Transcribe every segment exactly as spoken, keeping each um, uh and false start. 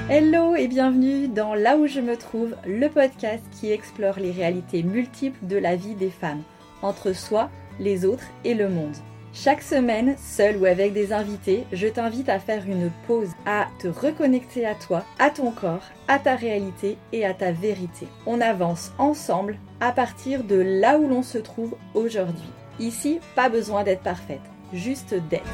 Hello et bienvenue dans Là où je me trouve, le podcast qui explore les réalités multiples de la vie des femmes, entre soi, les autres et le monde. Chaque semaine, seule ou avec des invités, je t'invite à faire une pause, à te reconnecter à toi, à ton corps, à ta réalité et à ta vérité. On avance ensemble à partir de là où l'on se trouve aujourd'hui. Ici, pas besoin d'être parfaite, juste d'être.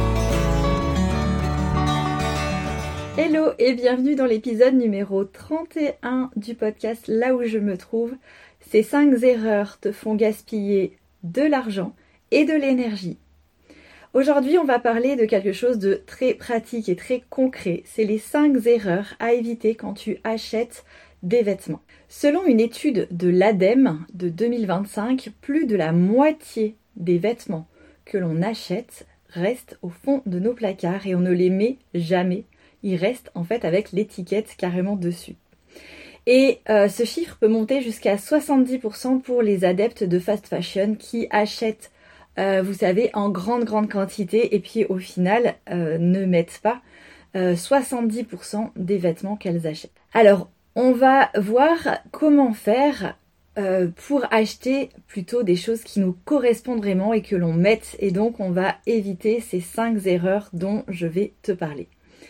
Hello et bienvenue dans l'épisode numéro trente et un du podcast Là où je me trouve. Ces cinq erreurs te font gaspiller de l'argent et de l'énergie. Aujourd'hui, on va parler de quelque chose de très pratique et très concret. C'est les cinq erreurs à éviter quand tu achètes des vêtements. Selon une étude de l'ADEME de deux mille vingt-cinq, plus de la moitié des vêtements que l'on achète restent au fond de nos placards et on ne les met jamais. Ils restent en fait avec l'étiquette carrément dessus. Et euh, ce chiffre peut monter jusqu'à soixante-dix pour cent pour les adeptes de fast fashion qui achètent, euh, vous savez, en grande grande quantité et puis au final euh, ne mettent pas euh, soixante-dix pour cent des vêtements qu'elles achètent. Alors, on va voir comment faire euh, pour acheter plutôt des choses qui nous correspondent vraiment et que l'on mette. Et donc, on va éviter ces cinq erreurs dont je vais te parler.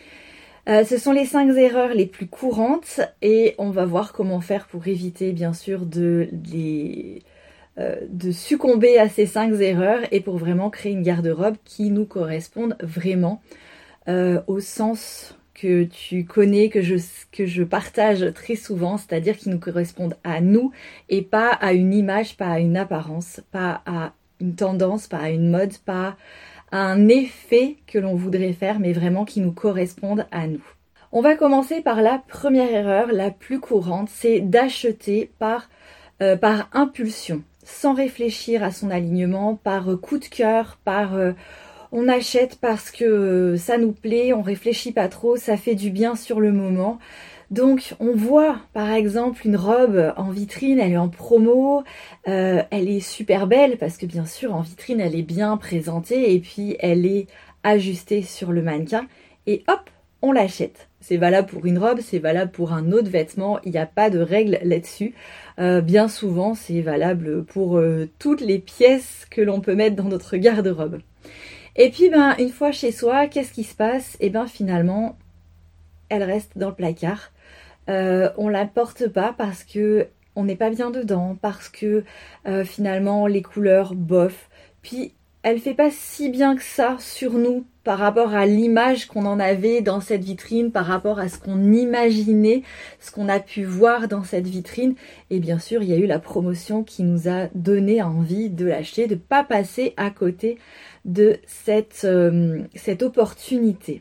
Euh, ce sont les cinq erreurs les plus courantes et on va voir comment faire pour éviter bien sûr de, les, euh, de succomber à ces cinq erreurs et pour vraiment créer une garde-robe qui nous corresponde vraiment euh, au sens que tu connais, que je, que je partage très souvent, c'est-à-dire qui nous correspondent à nous et pas à une image, pas à une apparence, pas à une tendance, pas à une mode, pas un effet que l'on voudrait faire, mais vraiment qui nous correspondent à nous. On va commencer par la première erreur, la plus courante, c'est d'acheter par, euh, par impulsion, sans réfléchir à son alignement, par coup de cœur, par euh, on achète parce que euh, ça nous plaît, on réfléchit pas trop, ça fait du bien sur le moment. Donc on voit par exemple une robe en vitrine, elle est en promo, euh, elle est super belle parce que bien sûr en vitrine elle est bien présentée et puis elle est ajustée sur le mannequin et hop, on l'achète. C'est valable pour une robe, c'est valable pour un autre vêtement, il n'y a pas de règle là-dessus. Euh, bien souvent c'est valable pour euh, toutes les pièces que l'on peut mettre dans notre garde-robe. Et puis ben une fois chez soi, qu'est-ce qui se passe? Et ben finalement, elle reste dans le placard. Euh, on la porte pas parce que on n'est pas bien dedans, parce que euh, finalement les couleurs bof. Puis elle fait pas si bien que ça sur nous par rapport à l'image qu'on en avait dans cette vitrine, par rapport à ce qu'on imaginait, ce qu'on a pu voir dans cette vitrine. Et bien sûr, il y a eu la promotion qui nous a donné envie de l'acheter, de pas passer à côté de cette, euh, cette opportunité.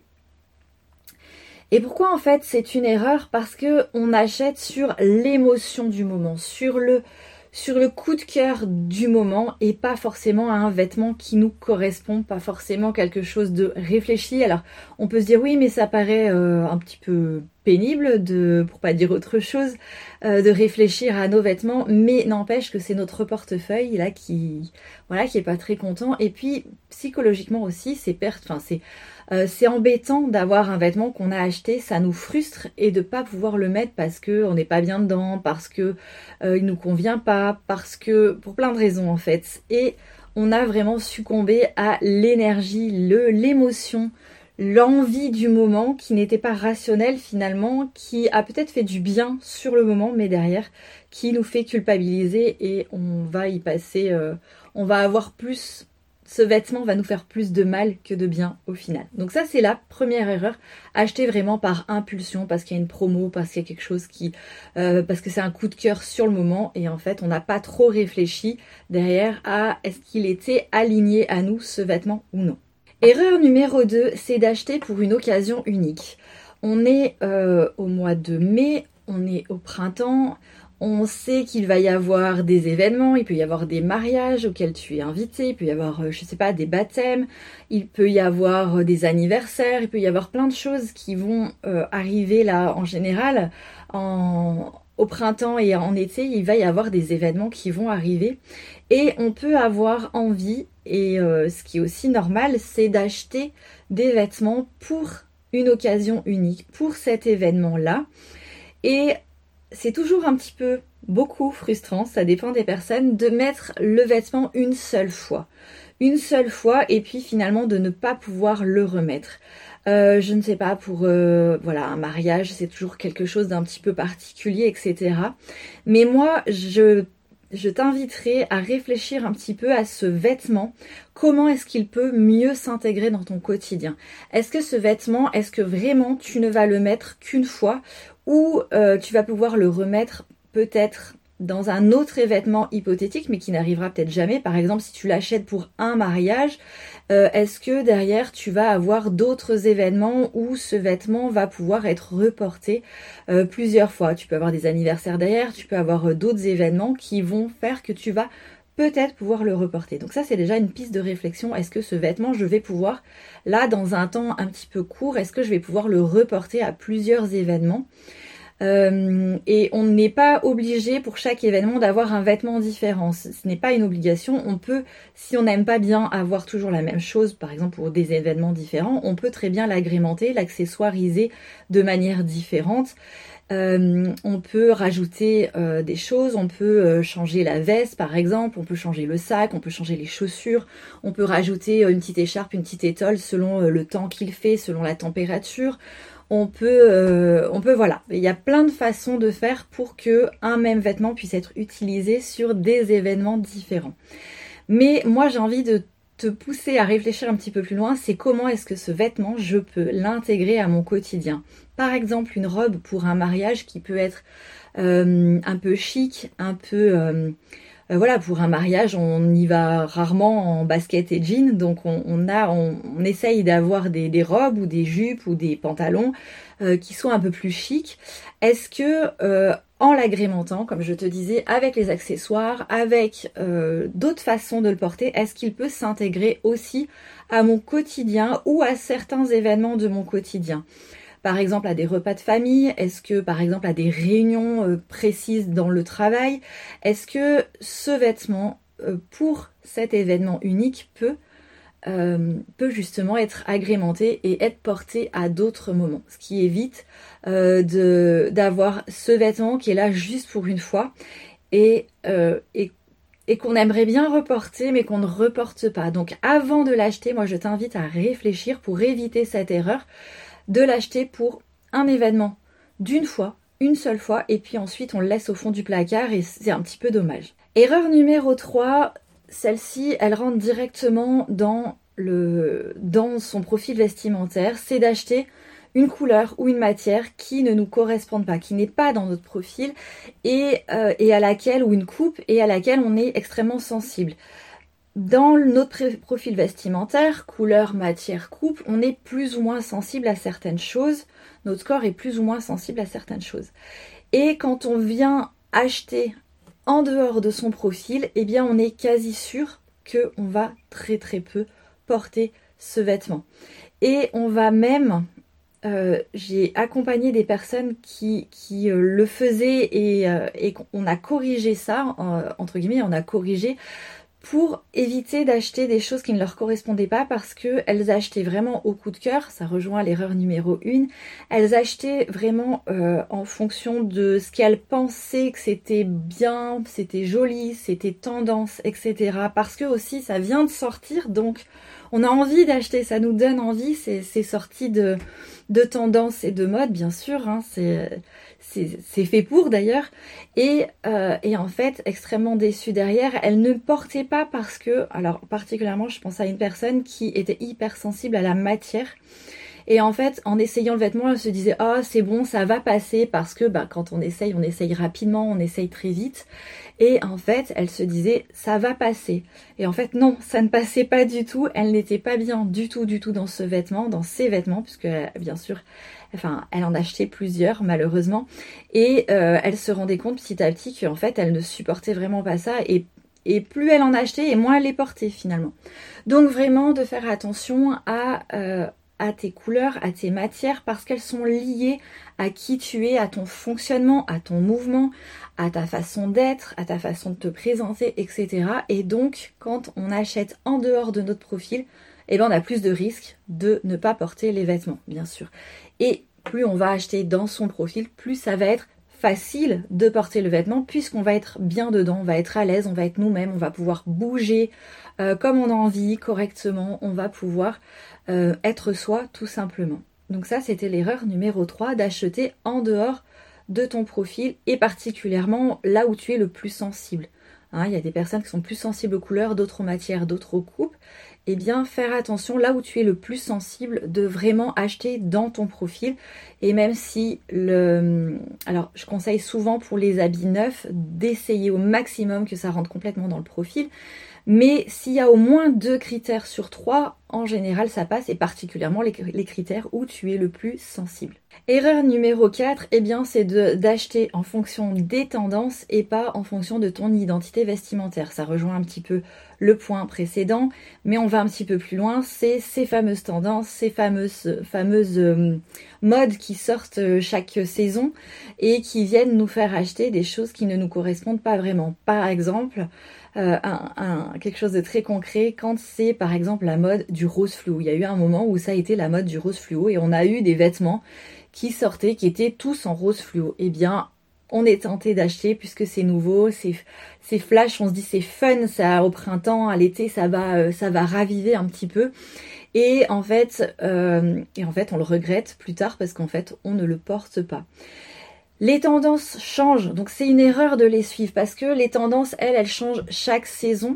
Et pourquoi en fait c'est une erreur? Parce que on achète sur l'émotion du moment, sur le, sur le coup de cœur du moment et pas forcément à un vêtement qui nous correspond, pas forcément quelque chose de réfléchi. Alors on peut se dire oui mais ça paraît euh, un petit peu pénible, de, pour pas dire autre chose, euh, de réfléchir à nos vêtements, mais n'empêche que c'est notre portefeuille là qui, voilà, qui est pas très content. Et puis psychologiquement aussi c'est perte, enfin c'est Euh, c'est embêtant d'avoir un vêtement qu'on a acheté, ça nous frustre et de pas pouvoir le mettre parce que on n'est pas bien dedans, parce que euh, il nous convient pas, parce que pour plein de raisons en fait. Et on a vraiment succombé à l'énergie, le, l'émotion, l'envie du moment qui n'était pas rationnelle finalement, qui a peut-être fait du bien sur le moment, mais derrière qui nous fait culpabiliser et on va y passer, euh, on va avoir plus. Ce vêtement va nous faire plus de mal que de bien au final. Donc ça c'est la première erreur, acheter vraiment par impulsion parce qu'il y a une promo, parce qu'il y a quelque chose qui, euh, parce que c'est un coup de cœur sur le moment et en fait on n'a pas trop réfléchi derrière à est-ce qu'il était aligné à nous ce vêtement ou non. Erreur numéro deux, c'est d'acheter pour une occasion unique. On est euh, au mois de mai, on est au printemps. On sait qu'il va y avoir des événements, il peut y avoir des mariages auxquels tu es invité, il peut y avoir, je sais pas, des baptêmes, il peut y avoir des anniversaires, il peut y avoir plein de choses qui vont euh, arriver là en général. En, au printemps et en été, il va y avoir des événements qui vont arriver et on peut avoir envie, et euh, ce qui est aussi normal, c'est d'acheter des vêtements pour une occasion unique pour cet événement-là. Et c'est toujours un petit peu, beaucoup frustrant, ça dépend des personnes, de mettre le vêtement une seule fois. Une seule fois et puis finalement de ne pas pouvoir le remettre. Euh, je ne sais pas, pour euh, voilà, un mariage, c'est toujours quelque chose d'un petit peu particulier, et cetera. Mais moi, je, je t'inviterai à réfléchir un petit peu à ce vêtement. Comment est-ce qu'il peut mieux s'intégrer dans ton quotidien? Est-ce que ce vêtement, est-ce que vraiment tu ne vas le mettre qu'une fois ou euh, tu vas pouvoir le remettre peut-être dans un autre événement hypothétique, mais qui n'arrivera peut-être jamais. Par exemple, si tu l'achètes pour un mariage, euh, est-ce que derrière tu vas avoir d'autres événements où ce vêtement va pouvoir être reporté euh, plusieurs fois? Tu peux avoir des anniversaires derrière, tu peux avoir euh, d'autres événements qui vont faire que tu vas peut-être pouvoir le reporter. Donc ça, c'est déjà une piste de réflexion. Est-ce que ce vêtement, je vais pouvoir, là, dans un temps un petit peu court, est-ce que je vais pouvoir le reporter à plusieurs événements? Euh, et on n'est pas obligé pour chaque événement d'avoir un vêtement différent. Ce n'est pas une obligation. On peut, si on n'aime pas bien avoir toujours la même chose, par exemple pour des événements différents, on peut très bien l'agrémenter, l'accessoiriser de manière différente. Euh, on peut rajouter euh, des choses, on peut euh, changer la veste par exemple, on peut changer le sac, on peut changer les chaussures, on peut rajouter euh, une petite écharpe, une petite étole selon euh, le temps qu'il fait, selon la température. On peut, euh, on peut, voilà, il y a plein de façons de faire pour que un même vêtement puisse être utilisé sur des événements différents. Mais moi, j'ai envie de te pousser à réfléchir un petit peu plus loin, c'est comment est-ce que ce vêtement, je peux l'intégrer à mon quotidien. Par exemple, une robe pour un mariage qui peut être euh, un peu chic, un peu... Euh, Euh, voilà, pour un mariage, on y va rarement en basket et jean, donc on, on a, on, on essaye d'avoir des, des robes ou des jupes ou des pantalons euh, qui soient un peu plus chics. Est-ce que euh, en l'agrémentant, comme je te disais, avec les accessoires, avec euh, d'autres façons de le porter, est-ce qu'il peut s'intégrer aussi à mon quotidien ou à certains événements de mon quotidien ? Par exemple à des repas de famille, est-ce que par exemple à des réunions euh, précises dans le travail, est-ce que ce vêtement euh, pour cet événement unique peut, euh, peut justement être agrémenté et être porté à d'autres moments, ce qui évite euh, de, d'avoir ce vêtement qui est là juste pour une fois et, euh, et et qu'on aimerait bien reporter mais qu'on ne reporte pas. Donc avant de l'acheter, moi je t'invite à réfléchir pour éviter cette erreur de l'acheter pour un événement d'une fois, une seule fois, et puis ensuite on le laisse au fond du placard et c'est un petit peu dommage. Erreur numéro trois, celle-ci, elle rentre directement dans, le, dans son profil vestimentaire, c'est d'acheter une couleur ou une matière qui ne nous correspondent pas, qui n'est pas dans notre profil et, euh, et à laquelle, ou une coupe, et à laquelle on est extrêmement sensible. Dans notre profil vestimentaire, couleur, matière, coupe, on est plus ou moins sensible à certaines choses. Notre corps est plus ou moins sensible à certaines choses. Et quand on vient acheter en dehors de son profil, eh bien on est quasi sûr qu'on va très très peu porter ce vêtement. Et on va même... Euh, j'ai accompagné des personnes qui, qui euh, le faisaient et, euh, et on a corrigé ça, euh, entre guillemets, on a corrigé pour éviter d'acheter des choses qui ne leur correspondaient pas parce qu'elles achetaient vraiment au coup de cœur, ça rejoint l'erreur numéro une, elles achetaient vraiment euh, en fonction de ce qu'elles pensaient que c'était bien, c'était joli, c'était tendance, et cetera. Parce que aussi ça vient de sortir, donc on a envie d'acheter, ça nous donne envie, c'est, c'est sorti de, de tendance et de mode bien sûr, hein, c'est... C'est, c'est fait pour d'ailleurs et, euh, et en fait extrêmement déçue derrière. Elle ne portait pas parce que, alors particulièrement je pense à une personne qui était hyper sensible à la matière et en fait en essayant le vêtement elle se disait ah oh, c'est bon ça va passer parce que bah, quand on essaye on essaye rapidement, on essaye très vite et en fait elle se disait ça va passer et en fait non ça ne passait pas du tout, elle n'était pas bien du tout du tout dans ce vêtement, dans ces vêtements puisque bien sûr Enfin, elle en achetait plusieurs malheureusement et euh, elle se rendait compte petit à petit qu'en fait elle ne supportait vraiment pas ça et, et plus elle en achetait et moins elle les portait finalement. Donc vraiment de faire attention à, euh, à tes couleurs, à tes matières, parce qu'elles sont liées à qui tu es, à ton fonctionnement, à ton mouvement, à ta façon d'être, à ta façon de te présenter, et cetera. Et donc, quand on achète en dehors de notre profil, eh ben, on a plus de risques de ne pas porter les vêtements, bien sûr. Et plus on va acheter dans son profil, plus ça va être facile de porter le vêtement, puisqu'on va être bien dedans, on va être à l'aise, on va être nous-mêmes, on va pouvoir bouger euh, comme on a envie, correctement, on va pouvoir euh, être soi, tout simplement. Donc ça, c'était l'erreur numéro trois, d'acheter en dehors de ton profil, et particulièrement là où tu es le plus sensible. Hein, il y a des personnes qui sont plus sensibles aux couleurs, d'autres aux matières, d'autres aux coupes. Eh bien, faire attention là où tu es le plus sensible, de vraiment acheter dans ton profil. Et même si le... Alors, je conseille souvent pour les habits neufs d'essayer au maximum que ça rentre complètement dans le profil. Mais s'il y a au moins deux critères sur trois, en général ça passe, et particulièrement les, les critères où tu es le plus sensible. Erreur numéro quatre, eh bien c'est de, d'acheter en fonction des tendances et pas en fonction de ton identité vestimentaire. Ça rejoint un petit peu le point précédent, mais on va un petit peu plus loin. C'est ces fameuses tendances, ces fameuses, fameuses euh, modes qui sortent chaque saison et qui viennent nous faire acheter des choses qui ne nous correspondent pas vraiment. Par exemple, Euh, un, un, quelque chose de très concret, quand c'est par exemple la mode du rose fluo. Il y a eu un moment où ça a été la mode du rose fluo et on a eu des vêtements qui sortaient, qui étaient tous en rose fluo. Eh bien, on est tenté d'acheter puisque c'est nouveau, c'est, c'est flash, on se dit c'est fun, ça au printemps, à l'été, ça va, euh, ça va raviver un petit peu. Et en fait, euh, et en fait, on le regrette plus tard parce qu'en fait, on ne le porte pas. Les tendances changent, donc c'est une erreur de les suivre parce que les tendances, elles, elles changent chaque saison.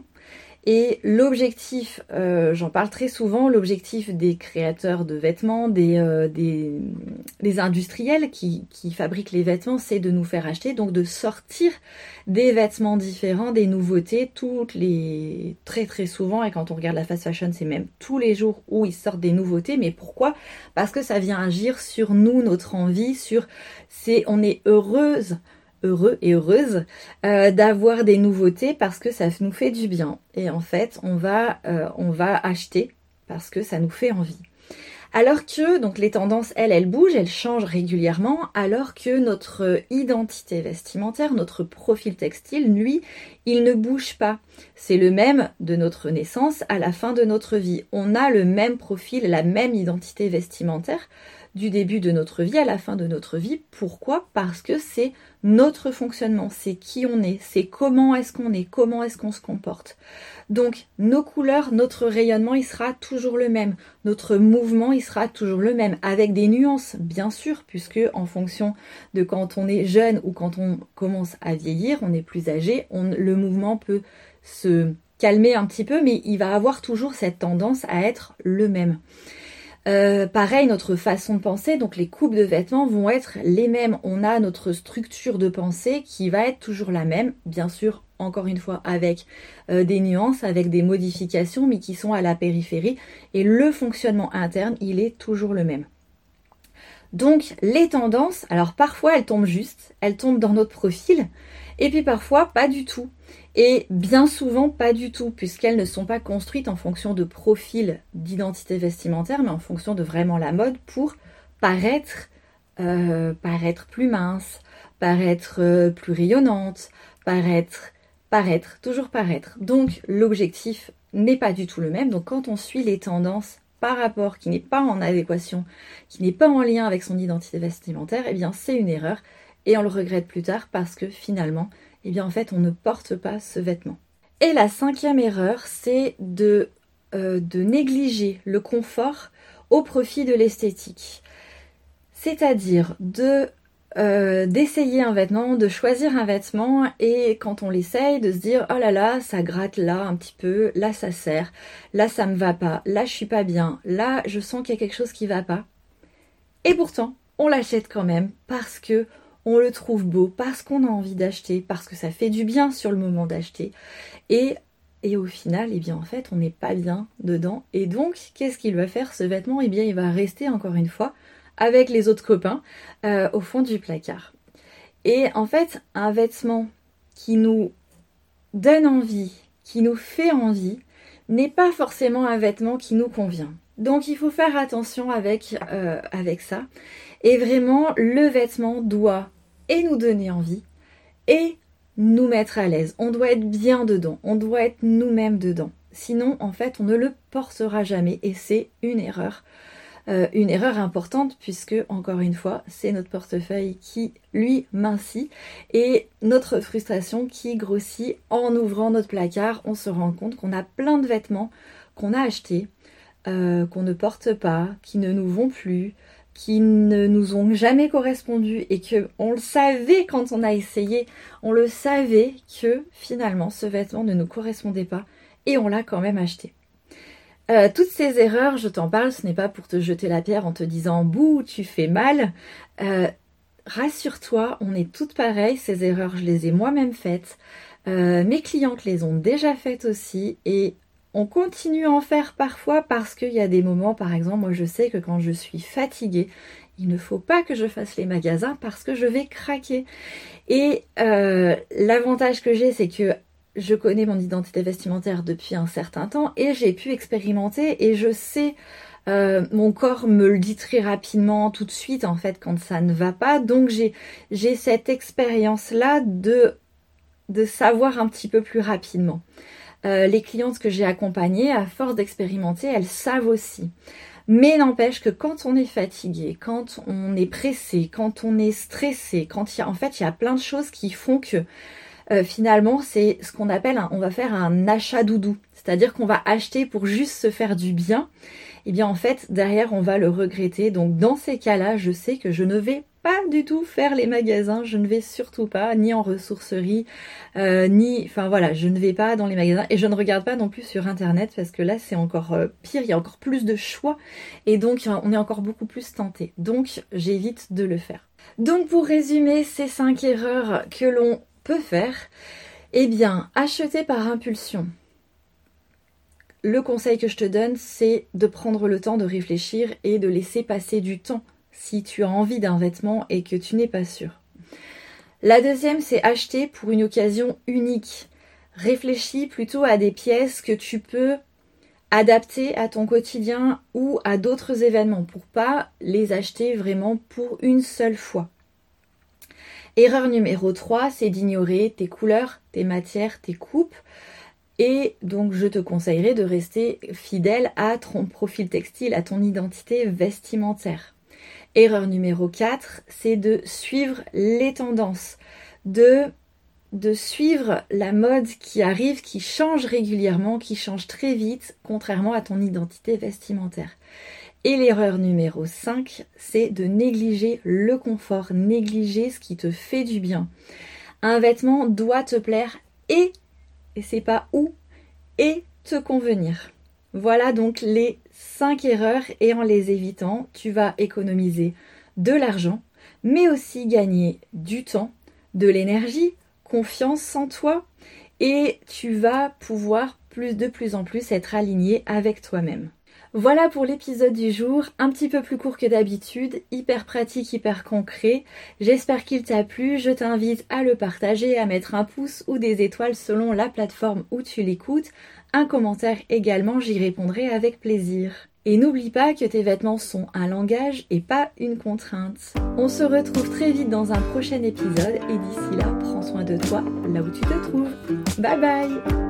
Et l'objectif, euh, j'en parle très souvent, l'objectif des créateurs de vêtements, des, euh, des, des industriels qui, qui fabriquent les vêtements, c'est de nous faire acheter, donc de sortir des vêtements différents, des nouveautés, toutes les très très souvent, et quand on regarde la fast fashion, c'est même tous les jours où ils sortent des nouveautés. Mais pourquoi ? Parce que ça vient agir sur nous, notre envie, sur c'est on est heureuse. heureux et heureuse euh, d'avoir des nouveautés parce que ça nous fait du bien. Et en fait, on va, euh, on va acheter parce que ça nous fait envie. Alors que donc les tendances, elles, elles bougent, elles changent régulièrement, alors que notre identité vestimentaire, notre profil textile, lui, il ne bouge pas. C'est le même de notre naissance à la fin de notre vie. On a le même profil, la même identité vestimentaire du début de notre vie à la fin de notre vie. Pourquoi ? Parce que c'est notre fonctionnement, c'est qui on est, c'est comment est-ce qu'on est, comment est-ce qu'on se comporte. Donc nos couleurs, notre rayonnement, il sera toujours le même. Notre mouvement, il sera toujours le même, avec des nuances, bien sûr, puisque en fonction de quand on est jeune ou quand on commence à vieillir, on est plus âgé, on, le mouvement peut se calmer un petit peu, mais il va avoir toujours cette tendance à être le même. Euh, pareil, notre façon de penser, donc les coupes de vêtements vont être les mêmes. On a notre structure de pensée qui va être toujours la même, bien sûr, encore une fois, avec euh, des nuances, avec des modifications, mais qui sont à la périphérie. Et le fonctionnement interne, il est toujours le même. Donc, les tendances, alors parfois elles tombent juste, elles tombent dans notre profil, et puis parfois pas du tout. Et bien souvent pas du tout, puisqu'elles ne sont pas construites en fonction de profil d'identité vestimentaire, mais en fonction de vraiment la mode pour paraître, euh, paraître plus mince, paraître euh, plus rayonnante, paraître, paraître, toujours paraître. Donc l'objectif n'est pas du tout le même. Donc quand on suit les tendances par rapport qui n'est pas en adéquation, qui n'est pas en lien avec son identité vestimentaire, eh bien c'est une erreur et on le regrette plus tard parce que finalement, eh bien en fait on ne porte pas ce vêtement. Et la cinquième erreur, c'est de, euh, de négliger le confort au profit de l'esthétique. C'est-à-dire de Euh, d'essayer un vêtement, de choisir un vêtement et quand on l'essaye de se dire oh là là ça gratte là un petit peu, là ça serre, là ça me va pas, là je suis pas bien, là je sens qu'il y a quelque chose qui va pas. Et pourtant on l'achète quand même parce que on le trouve beau, parce qu'on a envie d'acheter, parce que ça fait du bien sur le moment d'acheter et Et au final, eh bien en fait, on n'est pas bien dedans. Et donc, qu'est-ce qu'il va faire ce vêtement ? Eh bien, il va rester encore une fois avec les autres copains euh, au fond du placard. Et en fait, un vêtement qui nous donne envie, qui nous fait envie, n'est pas forcément un vêtement qui nous convient. Donc il faut faire attention avec, euh, avec ça. Et vraiment, le vêtement doit et nous donner envie et nous mettre à l'aise. On doit être bien dedans, on doit être nous-mêmes dedans. Sinon, en fait, on ne le portera jamais et c'est une erreur. Euh, une erreur importante puisque, encore une fois, c'est notre portefeuille qui, lui, mincit et notre frustration qui grossit en ouvrant notre placard. On se rend compte qu'on a plein de vêtements qu'on a achetés, euh, qu'on ne porte pas, qui ne nous vont plus, qui ne nous ont jamais correspondu et que on le savait quand on a essayé, on le savait que finalement ce vêtement ne nous correspondait pas et on l'a quand même acheté. Euh, toutes ces erreurs, je t'en parle, ce n'est pas pour te jeter la pierre en te disant « bouh, tu fais mal euh, ». Rassure-toi, on est toutes pareilles, ces erreurs, je les ai moi-même faites. Euh, mes clientes les ont déjà faites aussi et on continue à en faire parfois parce qu'il y a des moments, par exemple, moi je sais que quand je suis fatiguée, il ne faut pas que je fasse les magasins parce que je vais craquer. Et euh, l'avantage que j'ai, c'est que je connais mon identité vestimentaire depuis un certain temps et j'ai pu expérimenter et je sais, euh, mon corps me le dit très rapidement tout de suite en fait quand ça ne va pas. Donc j'ai, j'ai cette expérience-là de, de savoir un petit peu plus rapidement. Euh, les clientes que j'ai accompagnées, à force d'expérimenter, elles savent aussi. Mais n'empêche que quand on est fatigué, quand on est pressé, quand on est stressé, quand il y a, en fait il y a plein de choses qui font que Euh, finalement, c'est ce qu'on appelle, un, on va faire un achat doudou. C'est-à-dire qu'on va acheter pour juste se faire du bien. Et bien en fait, derrière, on va le regretter. Donc dans ces cas-là, je sais que je ne vais pas du tout faire les magasins. Je ne vais surtout pas, ni en ressourcerie, euh, ni... Enfin voilà, je ne vais pas dans les magasins. Et je ne regarde pas non plus sur Internet parce que là, c'est encore euh, pire. Il y a encore plus de choix. Et donc, on est encore beaucoup plus tenté. Donc, j'évite de le faire. Donc pour résumer ces cinq erreurs que l'on peut faire, eh bien, acheter par impulsion. Le conseil que je te donne, c'est de prendre le temps de réfléchir et de laisser passer du temps si tu as envie d'un vêtement et que tu n'es pas sûr. La deuxième, c'est acheter pour une occasion unique. Réfléchis plutôt à des pièces que tu peux adapter à ton quotidien ou à d'autres événements pour pas les acheter vraiment pour une seule fois. Erreur numéro trois, c'est d'ignorer tes couleurs, tes matières, tes coupes. Et donc, je te conseillerais de rester fidèle à ton profil textile, à ton identité vestimentaire. Erreur numéro quatre, c'est de suivre les tendances, de, de suivre la mode qui arrive, qui change régulièrement, qui change très vite, contrairement à ton identité vestimentaire. Et l'erreur numéro cinq, c'est de négliger le confort, négliger ce qui te fait du bien. Un vêtement doit te plaire et, et c'est pas où, et te convenir. Voilà donc les cinq erreurs et en les évitant, tu vas économiser de l'argent, mais aussi gagner du temps, de l'énergie, confiance en toi et tu vas pouvoir plus de plus en plus être aligné avec toi-même. Voilà pour l'épisode du jour, un petit peu plus court que d'habitude, hyper pratique, hyper concret. J'espère qu'il t'a plu, je t'invite à le partager, à mettre un pouce ou des étoiles selon la plateforme où tu l'écoutes. Un commentaire également, j'y répondrai avec plaisir. Et n'oublie pas que tes vêtements sont un langage et pas une contrainte. On se retrouve très vite dans un prochain épisode et d'ici là, prends soin de toi là où tu te trouves. Bye bye!